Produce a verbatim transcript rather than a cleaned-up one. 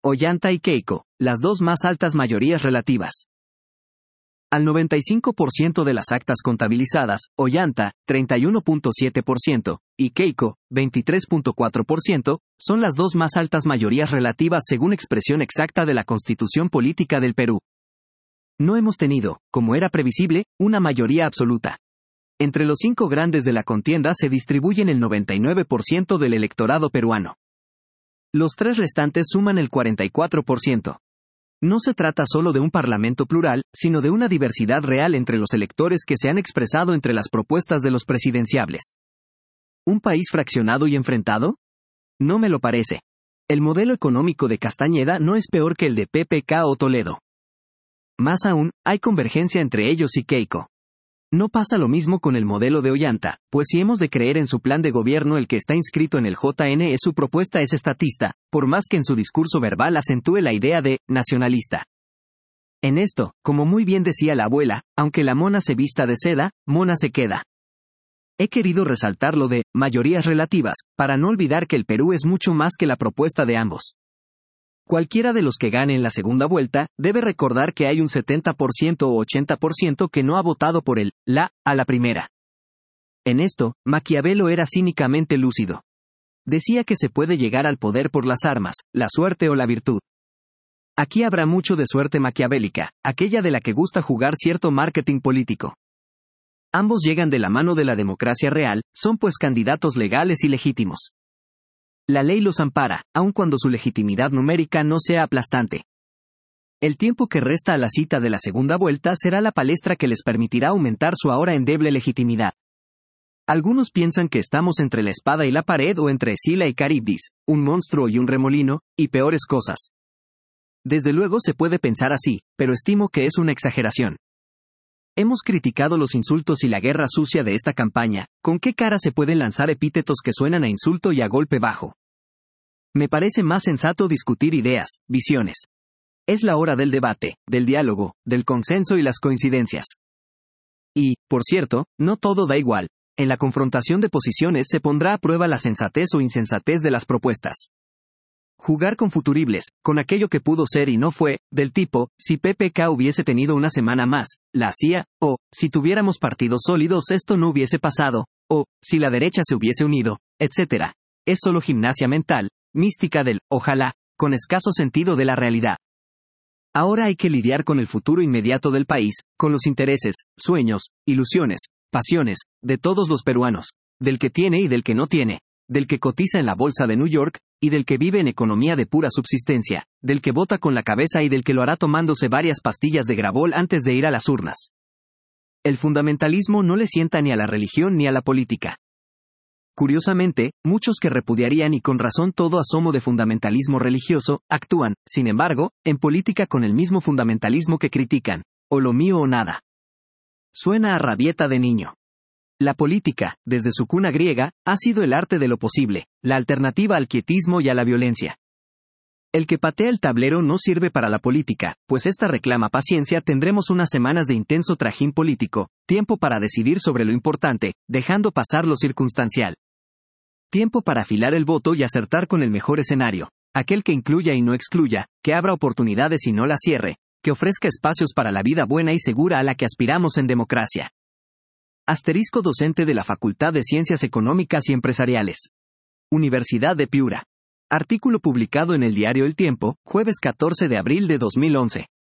Ollanta y Keiko, las dos más altas mayorías relativas. Al noventa y cinco por ciento de las actas contabilizadas, Ollanta, treinta y uno punto siete por ciento, y Keiko, veintitrés punto cuatro por ciento, son las dos más altas mayorías relativas según expresión exacta de la Constitución Política del Perú. No hemos tenido, como era previsible, una mayoría absoluta. Entre los cinco grandes de la contienda se distribuyen el noventa y nueve por ciento del electorado peruano. Los tres restantes suman el cuarenta y cuatro por ciento. No se trata solo de un parlamento plural, sino de una diversidad real entre los electores que se han expresado entre las propuestas de los presidenciables. ¿Un país fraccionado y enfrentado? No me lo parece. El modelo económico de Castañeda no es peor que el de P P K o Toledo. Más aún, hay convergencia entre ellos y Keiko. No pasa lo mismo con el modelo de Ollanta, pues si hemos de creer en su plan de gobierno el que está inscrito en el J N E, su propuesta es estatista, por más que en su discurso verbal acentúe la idea de nacionalista. En esto, como muy bien decía la abuela, aunque la mona se vista de seda, mona se queda. He querido resaltar lo de mayorías relativas, para no olvidar que el Perú es mucho más que la propuesta de ambos. Cualquiera de los que gane en la segunda vuelta, debe recordar que hay un setenta por ciento o ochenta por ciento que no ha votado por el la a la primera. En esto, Maquiavelo era cínicamente lúcido. Decía que se puede llegar al poder por las armas, la suerte o la virtud. Aquí habrá mucho de suerte maquiavélica, aquella de la que gusta jugar cierto marketing político. Ambos llegan de la mano de la democracia real, son pues candidatos legales y legítimos. La ley los ampara, aun cuando su legitimidad numérica no sea aplastante. El tiempo que resta a la cita de la segunda vuelta será la palestra que les permitirá aumentar su ahora endeble legitimidad. Algunos piensan que estamos entre la espada y la pared o entre Escila y Caribdis, un monstruo y un remolino, y peores cosas. Desde luego se puede pensar así, pero estimo que es una exageración. Hemos criticado los insultos y la guerra sucia de esta campaña. ¿Con qué cara se pueden lanzar epítetos que suenan a insulto y a golpe bajo? Me parece más sensato discutir ideas, visiones. Es la hora del debate, del diálogo, del consenso y las coincidencias. Y, por cierto, no todo da igual. En la confrontación de posiciones se pondrá a prueba la sensatez o insensatez de las propuestas. Jugar con futuribles, con aquello que pudo ser y no fue, del tipo, si P P K hubiese tenido una semana más, la hacía, o, si tuviéramos partidos sólidos esto no hubiese pasado, o, si la derecha se hubiese unido, etcétera. Es solo gimnasia mental, mística del, ojalá, con escaso sentido de la realidad. Ahora hay que lidiar con el futuro inmediato del país, con los intereses, sueños, ilusiones, pasiones, de todos los peruanos, del que tiene y del que no tiene, del que cotiza en la bolsa de New York, y del que vive en economía de pura subsistencia, del que vota con la cabeza y del que lo hará tomándose varias pastillas de Gravol antes de ir a las urnas. El fundamentalismo no le sienta ni a la religión ni a la política. Curiosamente, muchos que repudiarían y con razón todo asomo de fundamentalismo religioso, actúan, sin embargo, en política con el mismo fundamentalismo que critican, o lo mío o nada. Suena a rabieta de niño. La política, desde su cuna griega, ha sido el arte de lo posible, la alternativa al quietismo y a la violencia. El que patea el tablero no sirve para la política, pues esta reclama paciencia. Tendremos unas semanas de intenso trajín político, tiempo para decidir sobre lo importante, dejando pasar lo circunstancial. Tiempo para afilar el voto y acertar con el mejor escenario, aquel que incluya y no excluya, que abra oportunidades y no las cierre, que ofrezca espacios para la vida buena y segura a la que aspiramos en democracia. Asterisco docente de la Facultad de Ciencias Económicas y Empresariales. Universidad de Piura. Artículo publicado en el diario El Tiempo, jueves catorce de abril de dos mil once.